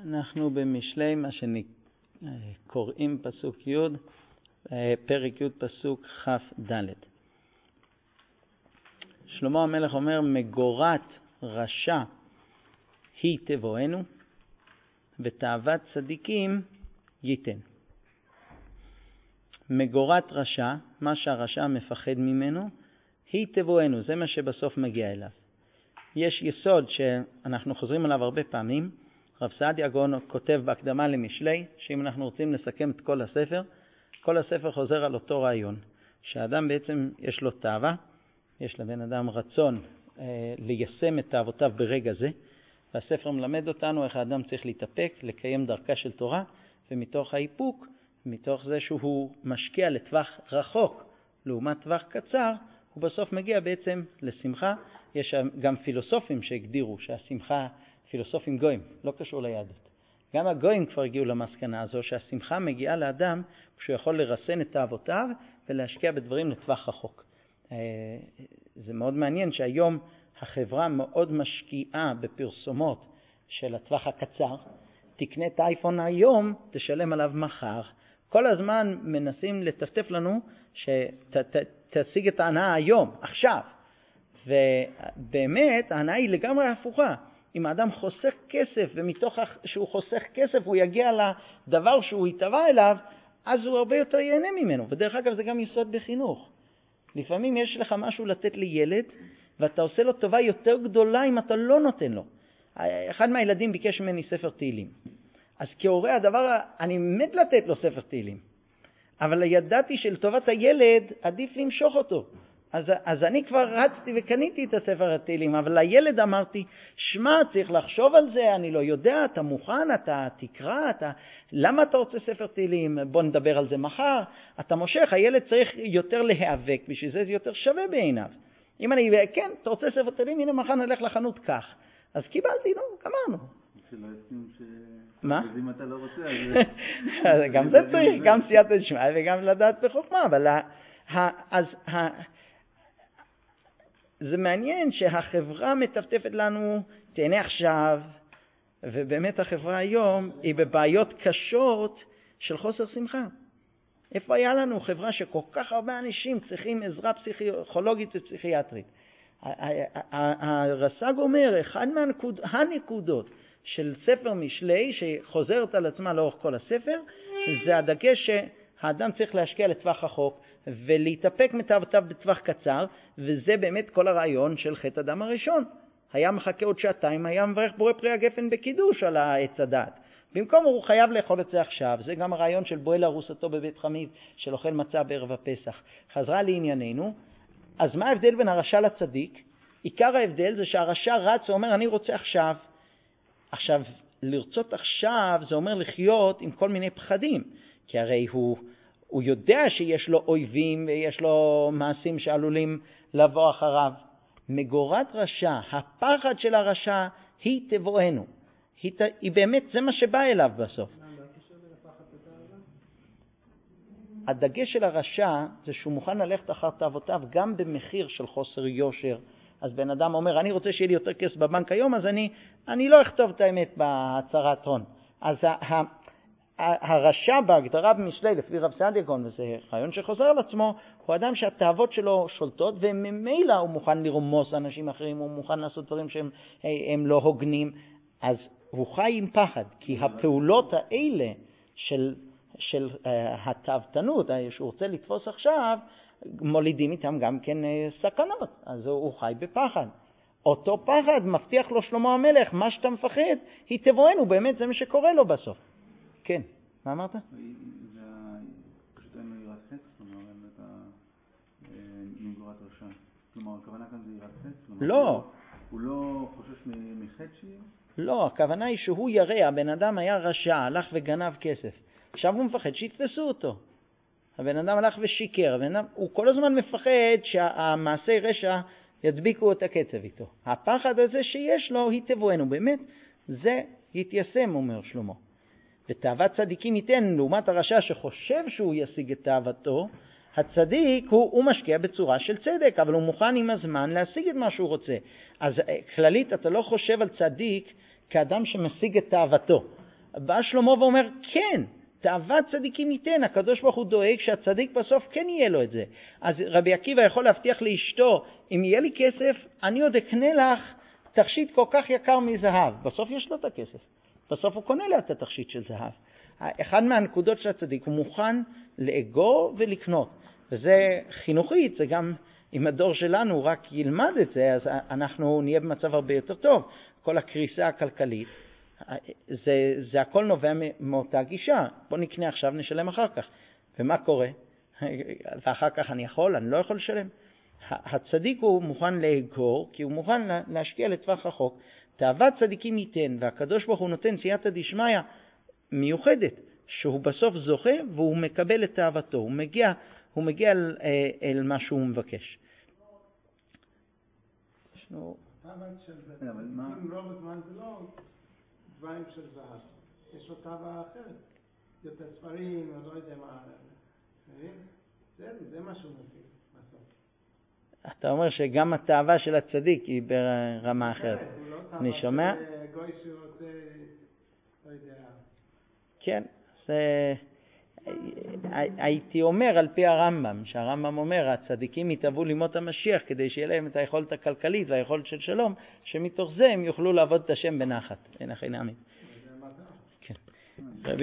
אנחנו במשלי, מה שקוראים פסוק י', פרק י' פסוק כ"ד. שלמה המלך אומר, מגורת רשע היא תבואנו, ותאוות צדיקים ייתן. מגורת רשע, מה שהרשע מפחד ממנו, היא תבואנו, זה מה שבסוף מגיע אליו. יש יסוד שאנחנו חוזרים עליו הרבה פעמים. רב סעדיה גאון כותב בהקדמה למשלי, שאם אנחנו רוצים לסכם את כל הספר חוזר על אותו רעיון, שהאדם בעצם יש לו תאווה, יש לבן אדם רצון ליישם את תאוותיו ברגע זה, והספר מלמד אותנו איך האדם צריך להתאפק, לקיים דרכה של תורה, ומתוך האיפוק, מתוך זה שהוא משקיע לטווח רחוק, לעומת טווח קצר, הוא בסוף מגיע בעצם לשמחה. יש גם פילוסופים שהגדירו שהשמחה, פילוסופים גויים, לא קשור ליהדות. גם הגויים כבר הגיעו למסקנה הזו שהשמחה מגיעה לאדם כשהוא יכול לרסן את תאוותיו ולהשקיע בדברים לטווח רחוק. זה מאוד מעניין שהיום החברה מאוד משקיעה בפרסומות של הטווח הקצר. תקנה את האייפון היום, תשלם עליו מחר. כל הזמן מנסים לטפטף לנו שתשיג את ההנאה היום, עכשיו. ובאמת ההנאה היא לגמרי הפוכה. אם האדם חוסך כסף, ומתוך שהוא חוסך כסף הוא יגיע לדבר שהוא יתבע אליו, אז הוא הרבה יותר ייהנה ממנו. ודרך אגב זה גם יסוד בחינוך. לפעמים יש לך משהו לתת לילד, ואתה עושה לו טובה יותר גדולה אם אתה לא נותן לו. אחד מהילדים ביקש ממני ספר תהילים. אז כהורה אני מת לתת לו ספר תהילים. אבל ידעתי שלטובת הילד עדיף למשוך אותו. אז אני כבר רצתי וקניתי את הספר התהילים, אבל לילד אמרתי, שמע, צריך לחשוב על זה, אני לא יודע, אתה מוכן, אתה תקרא, למה אתה רוצה ספר תהילים? בוא נדבר על זה מחר. אתה מושך, הילד צריך יותר להיאבק, בשביל זה יותר שווה בעיניו. אם אני, כן, אתה רוצה ספר תהילים, הנה מחר נלך לחנות כך. אז קיבלתי, גמרנו. שלא יסכים מה? אז אם אתה לא רוצה, אז גם זה צריך, גם סייעתא דשמיא וגם לדעת בחוכמה, אבל זה מעניין שהחברה מטפטפת לנו, תהנה עכשיו, ובאמת החברה היום היא בבעיות קשות של חוסר שמחה. איפה היה לנו חברה שכל כך הרבה אנשים צריכים עזרה פסיכולוגית ופסיכיאטרית? הרס"ג אומר, אחד מהנקודות של ספר משלי שחוזרת על עצמה לאורך כל הספר, זה הדגש שהאדם צריך להשקיע לטווח רחוק ולהתאפק מתאוותיו בטווח קצר, וזה באמת כל הרעיון של חטא אדם הראשון. היה מחכה עוד שעתיים, היה מברך בורא פרי הגפן בקידוש על העץ הדעת. במקום הוא חייב לאכול את זה עכשיו. זה גם הרעיון של בועל ארוסתו בבית חמיב, של אוכל מצה בערב הפסח. חזרה לענייננו. אז מה ההבדל בין הרשע לצדיק? עיקר ההבדל זה שהרשע רץ ואומר, אני רוצה עכשיו. עכשיו, לרצות עכשיו זה אומר לחיות עם כל מיני פחדים. כי הרי הוא יודע שיש לו אויבים ויש לו מעשים שעלולים לבוא אחריו. מגורת רשע, הפחד של הרשע, היא תבואנו. היא באמת, זה מה שבא אליו בסוף. הדגש של הרשע זה שהוא מוכן ללכת אחר תאוותיו גם במחיר של חוסר יושר. אז בן אדם אומר, אני רוצה שיהיה לי יותר כסף בבנק היום, אז אני לא אכתוב את האמת בהצהרת הון. אז הרשע בהגדרה במשלי, לפי רב סעדיה גאון, וזה רעיון שחוזר על עצמו, הוא אדם שהתאוות שלו שולטות, וממילא הוא מוכן לרמוס אנשים אחרים, הוא מוכן לעשות דברים שהם לא הוגנים, אז הוא חי עם פחד, כי הפעולות האלה של התאוותנות, שהוא רוצה לתפוס עכשיו, מולידים איתם גם כן סכנות, אז הוא חי בפחד. אותו פחד מבטיח לו שלמה המלך, מה שאתה מפחד, היא תבואנו, באמת זה מה שקורה לו בסוף. כן, מה אמרת? זה פשוט אין לו יראת חטא, כלומר, אתה מגורת רשע. כלומר, הכוונה כאן זה יראת חטא? לא. הוא לא חושש מחטא שיהיה? לא, הכוונה היא שהוא ירא, הבן אדם היה רשע, הלך וגנב כסף. עכשיו הוא מפחד שיתפסו אותו. הבן אדם הלך ושיקר, הוא כל הזמן מפחד שהמעשי רשע ידביקו את הקצב איתו. הפחד הזה שיש לו, היא תבואנו, באמת, זה יתיישם, אומר שלמה. ותאוות צדיקים ייתן, לעומת הרשע שחושב שהוא ישיג את תאוותו, הצדיק הוא משקיע בצורה של צדק, אבל הוא מוכן עם הזמן להשיג את מה שהוא רוצה. אז כללית אתה לא חושב על צדיק כאדם שמשיג את תאוותו. בא שלמה ואומר, כן, תאוות צדיקים ייתן, הקדוש ברוך הוא דואג שהצדיק בסוף כן יהיה לו את זה. אז רבי עקיבא יכול להבטיח לאשתו, אם יהיה לי כסף, אני עוד אקנה לך תכשיט כל כך יקר מזהב. בסוף יש לו את הכסף. בסוף הוא קונה לה את התכשיט של זהב. אחד מהנקודות של הצדיק, הוא מוכן לאגור ולקנות. וזה חינוכית, זה גם אם הדור שלנו רק ילמד את זה, אז אנחנו נהיה במצב הרבה יותר טוב. כל הקריסה הכלכלית, זה הכל נובע מאותה גישה. בוא נקנה עכשיו, נשלם אחר כך. ומה קורה? ואחר כך אני לא יכול לשלם. הצדיק הוא מוכן לאגור, כי הוא מוכן להשקיע לטווח רחוק. תאוות צדיקים ייתן, והקדוש ברוך הוא נותן סייעתא דשמיא מיוחדת, שהוא בסוף זוכה והוא מקבל את תאוותו. הוא מגיע אל מה שהוא מבקש. תאוות של זהב. אם רוב הזמן זה לא דברים של זהב. יש לו תאווה אחרת. יותר ספרים, או לא יודע מה. זה מה שהוא מבין. אתה אומר שגם התאווה של הצדיק היא ברמה אחרת. אני שומע? גוי שרוצה, לא יודע. כן, הייתי אומר על פי הרמב"ם, שהרמב"ם אומר, הצדיקים יתאבו לימות המשיח כדי שיהיה להם את היכולת הכלכלית והיכולת של שלום, שמתוך זה הם יוכלו לעבוד את השם בנחת. אין הכי נאמין. כן.